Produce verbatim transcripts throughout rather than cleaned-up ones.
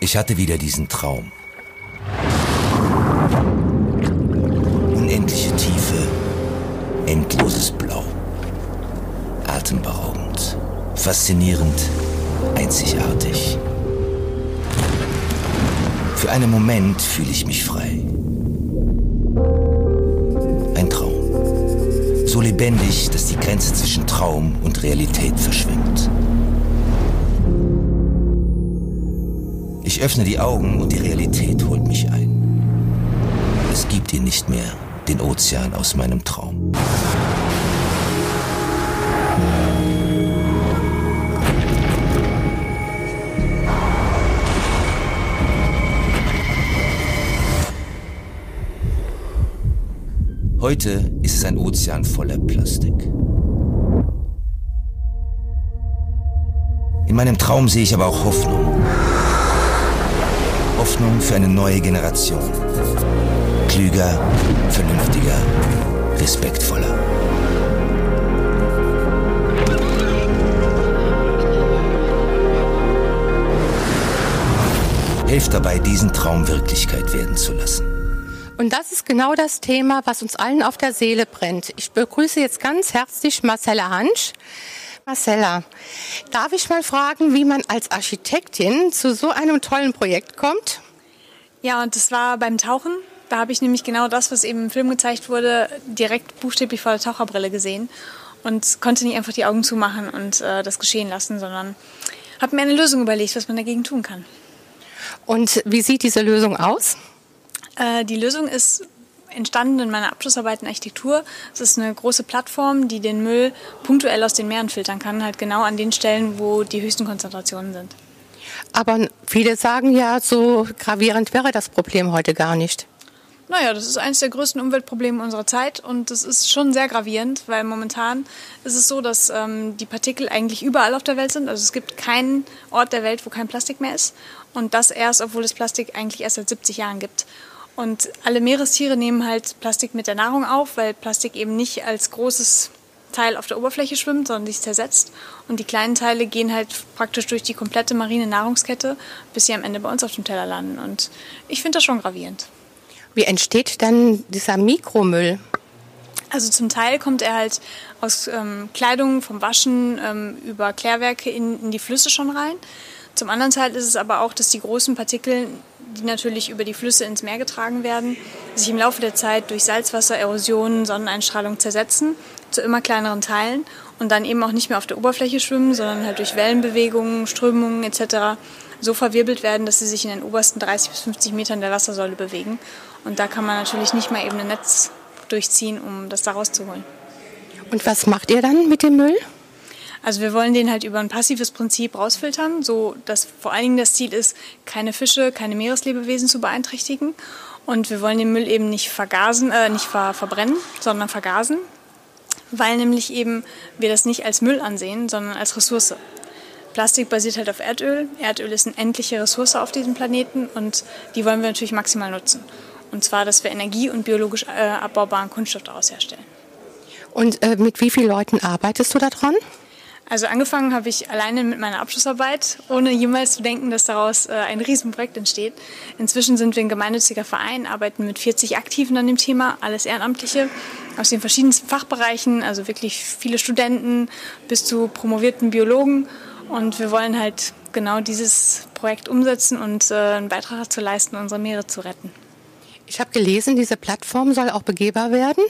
Ich hatte wieder diesen Traum. Unendliche Tiefe, endloses Blau. Atemberaubend, faszinierend, einzigartig. Für einen Moment fühle ich mich frei. Ein Traum. So lebendig, dass die Grenze zwischen Traum und Realität verschwimmt. Ich öffne die Augen und die Realität holt mich ein. Es gibt ihn nicht mehr, den Ozean aus meinem Traum. Heute ist es ein Ozean voller Plastik. In meinem Traum sehe ich aber auch Hoffnung. Hoffnung für eine neue Generation. Klüger, vernünftiger, respektvoller. Helft dabei, diesen Traum Wirklichkeit werden zu lassen. Und das ist genau das Thema, was uns allen auf der Seele brennt. Ich begrüße jetzt ganz herzlich Marcella Hansch. Marcella, darf ich mal fragen, wie man als Architektin zu so einem tollen Projekt kommt? Ja, und das war beim Tauchen. Da habe ich nämlich genau das, was eben im Film gezeigt wurde, direkt buchstäblich vor der Taucherbrille gesehen und konnte nicht einfach die Augen zumachen und äh, das geschehen lassen, sondern habe mir eine Lösung überlegt, was man dagegen tun kann. Und wie sieht diese Lösung aus? Äh, die Lösung ist entstanden in meiner Abschlussarbeit in Architektur. Es ist eine große Plattform, die den Müll punktuell aus den Meeren filtern kann, halt genau an den Stellen, wo die höchsten Konzentrationen sind. Aber viele sagen ja, so gravierend wäre das Problem heute gar nicht. Naja, das ist eines der größten Umweltprobleme unserer Zeit und das ist schon sehr gravierend, weil momentan ist es so, dass ähm, die Partikel eigentlich überall auf der Welt sind. Also es gibt keinen Ort der Welt, wo kein Plastik mehr ist und das erst, obwohl es Plastik eigentlich erst seit siebzig Jahren gibt. Und alle Meerestiere nehmen halt Plastik mit der Nahrung auf, weil Plastik eben nicht als großes Teil auf der Oberfläche schwimmt, sondern sich zersetzt. Und die kleinen Teile gehen halt praktisch durch die komplette marine Nahrungskette, bis sie am Ende bei uns auf dem Teller landen. Und ich finde das schon gravierend. Wie entsteht dann dieser Mikromüll? Also zum Teil kommt er halt aus ähm, Kleidung, vom Waschen, ähm, über Klärwerke in, in die Flüsse schon rein. Zum anderen Teil ist es aber auch, dass die großen Partikel, die natürlich über die Flüsse ins Meer getragen werden, sich im Laufe der Zeit durch Salzwasser, Erosion, Sonneneinstrahlung zersetzen zu immer kleineren Teilen und dann eben auch nicht mehr auf der Oberfläche schwimmen, sondern halt durch Wellenbewegungen, Strömungen et cetera so verwirbelt werden, dass sie sich in den obersten dreißig bis fünfzig Metern der Wassersäule bewegen. Und da kann man natürlich nicht mal eben ein Netz durchziehen, um das da rauszuholen. Und was macht ihr dann mit dem Müll? Also wir wollen den halt über ein passives Prinzip rausfiltern, so dass vor allen Dingen das Ziel ist, keine Fische, keine Meereslebewesen zu beeinträchtigen. Und wir wollen den Müll eben nicht vergasen, äh, nicht ver- verbrennen, sondern vergasen, weil nämlich eben wir das nicht als Müll ansehen, sondern als Ressource. Plastik basiert halt auf Erdöl. Erdöl ist eine endliche Ressource auf diesem Planeten und die wollen wir natürlich maximal nutzen. Und zwar, dass wir Energie und biologisch äh, abbaubaren Kunststoff daraus herstellen. Und äh, mit wie vielen Leuten arbeitest du daran? Also angefangen habe ich alleine mit meiner Abschlussarbeit, ohne jemals zu denken, dass daraus äh, ein Riesenprojekt entsteht. Inzwischen sind wir ein gemeinnütziger Verein, arbeiten mit vierzig Aktiven an dem Thema, alles Ehrenamtliche aus den verschiedensten Fachbereichen, also wirklich viele Studenten bis zu promovierten Biologen. Und wir wollen halt genau dieses Projekt umsetzen und äh, einen Beitrag dazu leisten, unsere Meere zu retten. Ich habe gelesen, diese Plattform soll auch begehbar werden.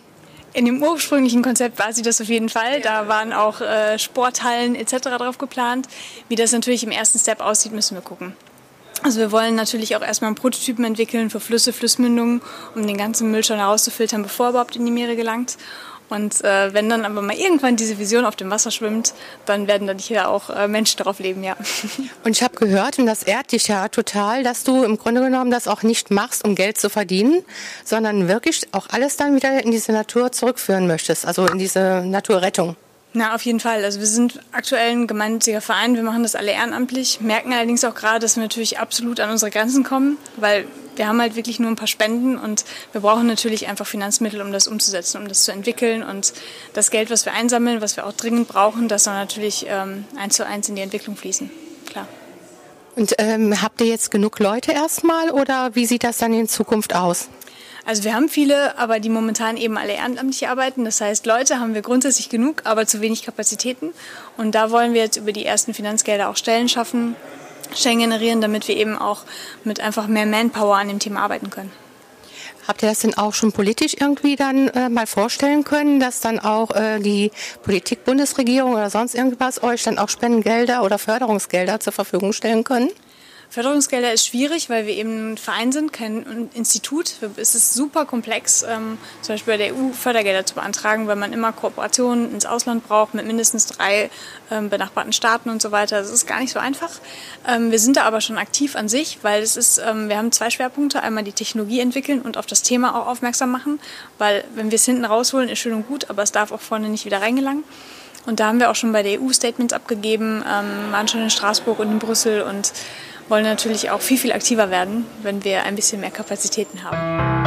In dem ursprünglichen Konzept war sie das auf jeden Fall. Da waren auch äh, Sporthallen et cetera drauf geplant. Wie das natürlich im ersten Step aussieht, müssen wir gucken. Also wir wollen natürlich auch erstmal einen Prototypen entwickeln für Flüsse, Flussmündungen, um den ganzen Müll schon herauszufiltern, bevor er überhaupt in die Meere gelangt. Und äh, wenn dann aber mal irgendwann diese Vision auf dem Wasser schwimmt, dann werden dann hier auch äh, Menschen drauf leben, ja. Und ich habe gehört, und das ehrt dich ja total, dass du im Grunde genommen das auch nicht machst, um Geld zu verdienen, sondern wirklich auch alles dann wieder in diese Natur zurückführen möchtest, also in diese Naturrettung. Na, auf jeden Fall. Also wir sind aktuell ein gemeinnütziger Verein, wir machen das alle ehrenamtlich, merken allerdings auch gerade, dass wir natürlich absolut an unsere Grenzen kommen, weil wir haben halt wirklich nur ein paar Spenden und wir brauchen natürlich einfach Finanzmittel, um das umzusetzen, um das zu entwickeln. Und das Geld, was wir einsammeln, was wir auch dringend brauchen, das soll natürlich ähm, eins zu eins in die Entwicklung fließen. Klar. Und ähm, habt ihr jetzt genug Leute erstmal oder wie sieht das dann in Zukunft aus? Also wir haben viele, aber die momentan eben alle ehrenamtlich arbeiten. Das heißt, Leute haben wir grundsätzlich genug, aber zu wenig Kapazitäten. Und da wollen wir jetzt über die ersten Finanzgelder auch Stellen schaffen, Stellen generieren, damit wir eben auch mit einfach mehr Manpower an dem Thema arbeiten können. Habt ihr das denn auch schon politisch irgendwie dann äh, mal vorstellen können, dass dann auch äh, die Politik, Bundesregierung oder sonst irgendwas euch dann auch Spendengelder oder Förderungsgelder zur Verfügung stellen können? Förderungsgelder ist schwierig, weil wir eben ein Verein sind, kein Institut. Es ist super komplex, ähm, zum Beispiel bei der E U Fördergelder zu beantragen, weil man immer Kooperationen ins Ausland braucht mit mindestens drei ähm, benachbarten Staaten und so weiter. Das ist gar nicht so einfach. Ähm, wir sind da aber schon aktiv an sich, weil es ist, ähm, wir haben zwei Schwerpunkte. Einmal die Technologie entwickeln und auf das Thema auch aufmerksam machen, weil wenn wir es hinten rausholen, ist schön und gut, aber es darf auch vorne nicht wieder reingelangen. Und da haben wir auch schon bei der E U Statements abgegeben, ähm, waren schon in Straßburg und in Brüssel und wollen natürlich auch viel, viel aktiver werden, wenn wir ein bisschen mehr Kapazitäten haben.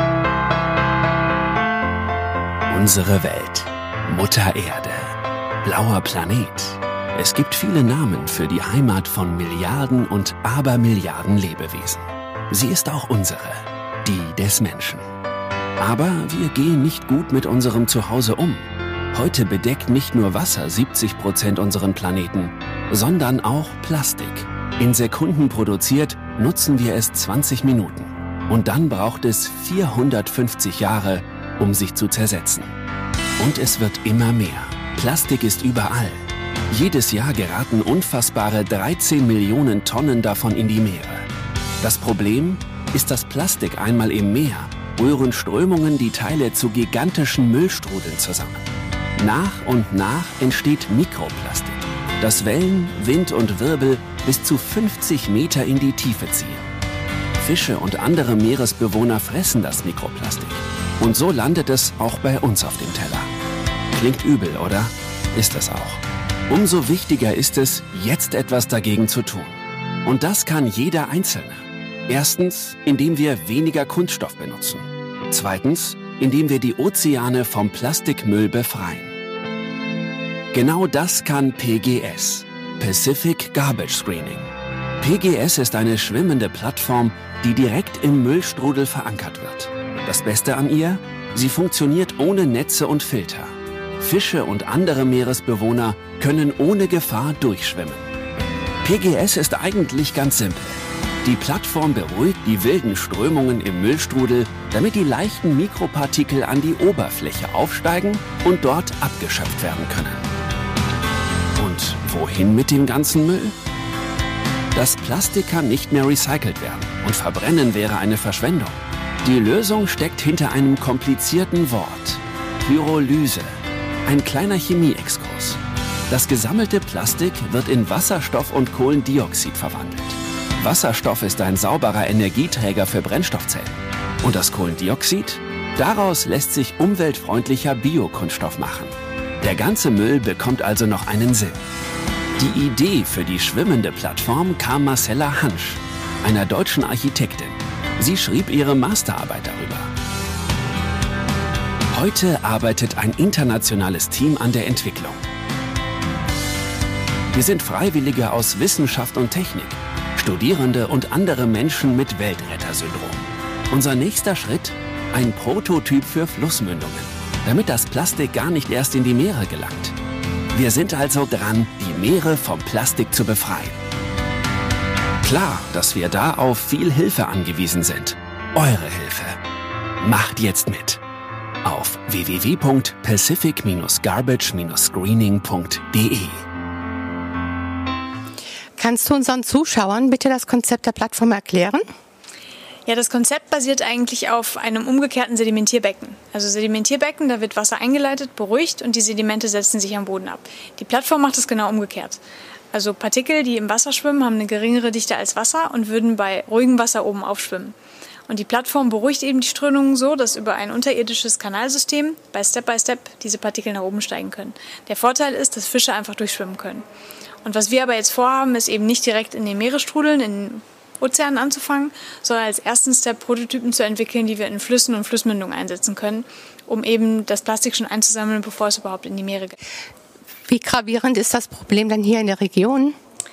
Unsere Welt, Mutter Erde, blauer Planet. Es gibt viele Namen für die Heimat von Milliarden und Abermilliarden Lebewesen. Sie ist auch unsere, die des Menschen. Aber wir gehen nicht gut mit unserem Zuhause um. Heute bedeckt nicht nur Wasser siebzig Prozent unseren Planeten, sondern auch Plastik. In Sekunden produziert, nutzen wir es zwanzig Minuten. Und dann braucht es vierhundertfünfzig Jahre, um sich zu zersetzen. Und es wird immer mehr. Plastik ist überall. Jedes Jahr geraten unfassbare dreizehn Millionen Tonnen davon in die Meere. Das Problem ist, dass Plastik einmal im Meer rühren Strömungen die Teile zu gigantischen Müllstrudeln zusammen. Nach und nach entsteht Mikroplastik, das Wellen, Wind und Wirbel bis zu fünfzig Meter in die Tiefe ziehen. Fische und andere Meeresbewohner fressen das Mikroplastik. Und so landet es auch bei uns auf dem Teller. Klingt übel, oder? Ist es auch. Umso wichtiger ist es, jetzt etwas dagegen zu tun. Und das kann jeder Einzelne. Erstens, indem wir weniger Kunststoff benutzen. Zweitens, indem wir die Ozeane vom Plastikmüll befreien. Genau das kann P G S, Pacific Garbage Screening. P G S ist eine schwimmende Plattform, die direkt im Müllstrudel verankert wird. Das Beste an ihr? Sie funktioniert ohne Netze und Filter. Fische und andere Meeresbewohner können ohne Gefahr durchschwimmen. P G S ist eigentlich ganz simpel. Die Plattform beruhigt die wilden Strömungen im Müllstrudel, damit die leichten Mikropartikel an die Oberfläche aufsteigen und dort abgeschöpft werden können. Und wohin mit dem ganzen Müll? Das Plastik kann nicht mehr recycelt werden und Verbrennen wäre eine Verschwendung. Die Lösung steckt hinter einem komplizierten Wort: Pyrolyse, ein kleiner Chemieexkurs. Das gesammelte Plastik wird in Wasserstoff und Kohlendioxid verwandelt. Wasserstoff ist ein sauberer Energieträger für Brennstoffzellen. Und das Kohlendioxid? Daraus lässt sich umweltfreundlicher Biokunststoff machen. Der ganze Müll bekommt also noch einen Sinn. Die Idee für die schwimmende Plattform kam Marcella Hansch, einer deutschen Architektin. Sie schrieb ihre Masterarbeit darüber. Heute arbeitet ein internationales Team an der Entwicklung. Wir sind Freiwillige aus Wissenschaft und Technik, Studierende und andere Menschen mit Weltrettersyndrom. Unser nächster Schritt? Ein Prototyp für Flussmündungen, damit das Plastik gar nicht erst in die Meere gelangt. Wir sind also dran, die Meere vom Plastik zu befreien. Klar, dass wir da auf viel Hilfe angewiesen sind. Eure Hilfe. Macht jetzt mit. Auf w w w punkt pacific garbage screening punkt d e. Kannst du unseren Zuschauern bitte das Konzept der Plattform erklären? Ja, das Konzept basiert eigentlich auf einem umgekehrten Sedimentierbecken. Also Sedimentierbecken, da wird Wasser eingeleitet, beruhigt und die Sedimente setzen sich am Boden ab. Die Plattform macht es genau umgekehrt. Also Partikel, die im Wasser schwimmen, haben eine geringere Dichte als Wasser und würden bei ruhigem Wasser oben aufschwimmen. Und die Plattform beruhigt eben die Strömungen so, dass über ein unterirdisches Kanalsystem bei Step by Step diese Partikel nach oben steigen können. Der Vorteil ist, dass Fische einfach durchschwimmen können. Und was wir aber jetzt vorhaben, ist eben nicht direkt in den Meeresstrudeln, in den Ozeanen anzufangen, sondern als ersten Step Prototypen zu entwickeln, die wir in Flüssen und Flussmündungen einsetzen können, um eben das Plastik schon einzusammeln, bevor es überhaupt in die Meere geht. Wie gravierend ist das Problem denn hier in der Region?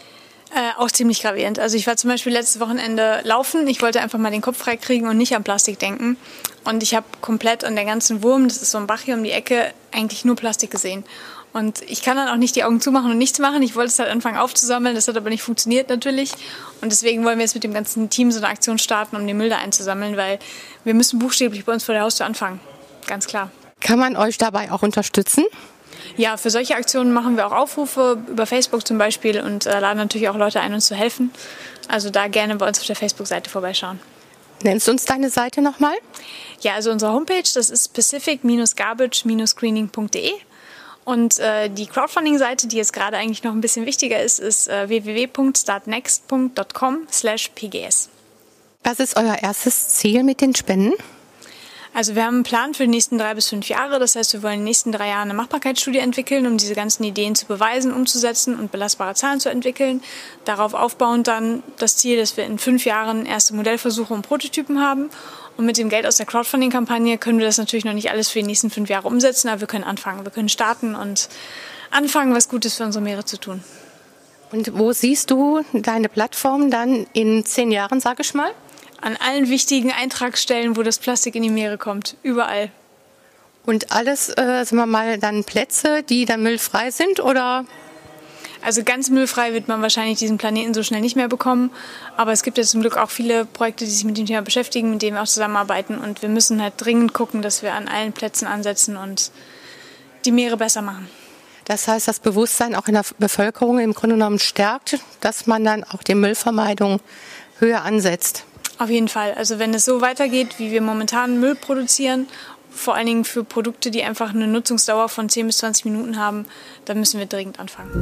Äh, auch ziemlich gravierend. Also ich war zum Beispiel letztes Wochenende laufen. Ich wollte einfach mal den Kopf frei kriegen und nicht an Plastik denken. Und ich habe komplett an der ganzen Wurm, das ist so ein Bach hier um die Ecke, eigentlich nur Plastik gesehen. Und ich kann dann auch nicht die Augen zumachen und nichts machen. Ich wollte es halt anfangen aufzusammeln, das hat aber nicht funktioniert natürlich. Und deswegen wollen wir jetzt mit dem ganzen Team so eine Aktion starten, um den Müll da einzusammeln, weil wir müssen buchstäblich bei uns vor der Haustür anfangen. Ganz klar. Kann man euch dabei auch unterstützen? Ja, für solche Aktionen machen wir auch Aufrufe über Facebook zum Beispiel und äh, laden natürlich auch Leute ein, uns zu helfen. Also da gerne bei uns auf der Facebook-Seite vorbeischauen. Nennst du uns deine Seite nochmal? Ja, also unsere Homepage, das ist pacific garbage screening punkt de und äh, die Crowdfunding-Seite, die jetzt gerade eigentlich noch ein bisschen wichtiger ist, ist äh, w w w punkt startnext punkt com slash p g s. Was ist euer erstes Ziel mit den Spenden? Also wir haben einen Plan für die nächsten drei bis fünf Jahre. Das heißt, wir wollen in den nächsten drei Jahren eine Machbarkeitsstudie entwickeln, um diese ganzen Ideen zu beweisen, umzusetzen und belastbare Zahlen zu entwickeln. Darauf aufbauend dann das Ziel, dass wir in fünf Jahren erste Modellversuche und Prototypen haben. Und mit dem Geld aus der Crowdfunding-Kampagne können wir das natürlich noch nicht alles für die nächsten fünf Jahre umsetzen, aber wir können anfangen. Wir können starten und anfangen, was Gutes für unsere Meere zu tun. Und wo siehst du deine Plattform dann in zehn Jahren, sag ich mal? An allen wichtigen Eintragsstellen, wo das Plastik in die Meere kommt. Überall. Und alles, äh, sagen wir mal, dann Plätze, die dann müllfrei sind, oder? Also ganz müllfrei wird man wahrscheinlich diesen Planeten so schnell nicht mehr bekommen. Aber es gibt ja zum Glück auch viele Projekte, die sich mit dem Thema beschäftigen, mit denen wir auch zusammenarbeiten. Und wir müssen halt dringend gucken, dass wir an allen Plätzen ansetzen und die Meere besser machen. Das heißt, das Bewusstsein auch in der Bevölkerung im Grunde genommen stärkt, dass man dann auch die Müllvermeidung höher ansetzt. Auf jeden Fall. Also wenn es so weitergeht, wie wir momentan Müll produzieren, vor allen Dingen für Produkte, die einfach eine Nutzungsdauer von zehn bis zwanzig Minuten haben, dann müssen wir dringend anfangen.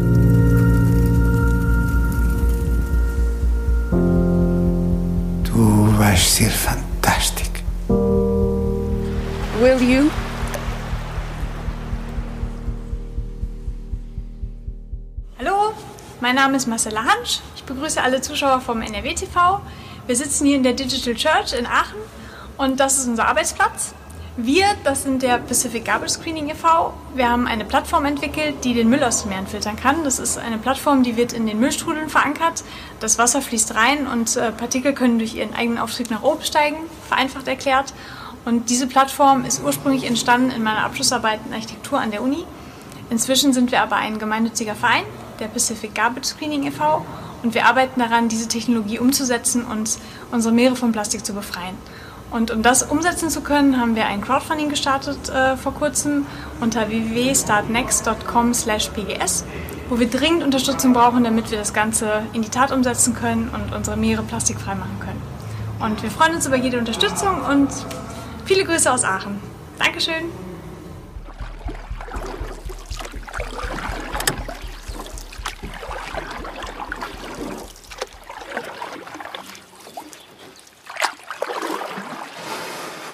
Du warst sehr fantastisch. Will you? Hallo, mein Name ist Marcella Hansch. Ich begrüße alle Zuschauer vom N R W T V. Wir sitzen hier in der Digital Church in Aachen und das ist unser Arbeitsplatz. Wir, das sind der Pacific Garbage Screening e V Wir haben eine Plattform entwickelt, die den Müll aus den Meeren filtern kann. Das ist eine Plattform, die wird in den Müllstrudeln verankert. Das Wasser fließt rein und äh, Partikel können durch ihren eigenen Auftrieb nach oben steigen, vereinfacht erklärt. Und diese Plattform ist ursprünglich entstanden in meiner Abschlussarbeit in Architektur an der Uni. Inzwischen sind wir aber ein gemeinnütziger Verein, der Pacific Garbage Screening e V Und wir arbeiten daran, diese Technologie umzusetzen und unsere Meere von Plastik zu befreien. Und um das umsetzen zu können, haben wir ein Crowdfunding gestartet äh, vor kurzem unter w w w punkt startnext punkt com slash p g s, wo wir dringend Unterstützung brauchen, damit wir das Ganze in die Tat umsetzen können und unsere Meere plastikfrei machen können. Und wir freuen uns über jede Unterstützung und viele Grüße aus Aachen. Dankeschön!